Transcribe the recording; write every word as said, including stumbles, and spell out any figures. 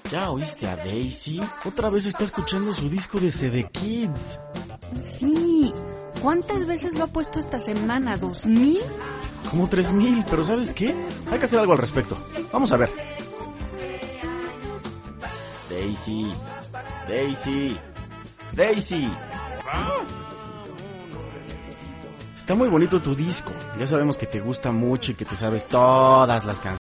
¿Ya oíste a Daisy? Otra vez está escuchando su disco de C D Kids. Sí. ¿Cuántas veces lo ha puesto esta semana? ¿Dos mil? Como tres mil, pero ¿sabes qué? Hay que hacer algo al respecto. Vamos a ver. Daisy, Daisy, Daisy. Está muy bonito tu disco. Ya sabemos que te gusta mucho y que te sabes todas las canciones.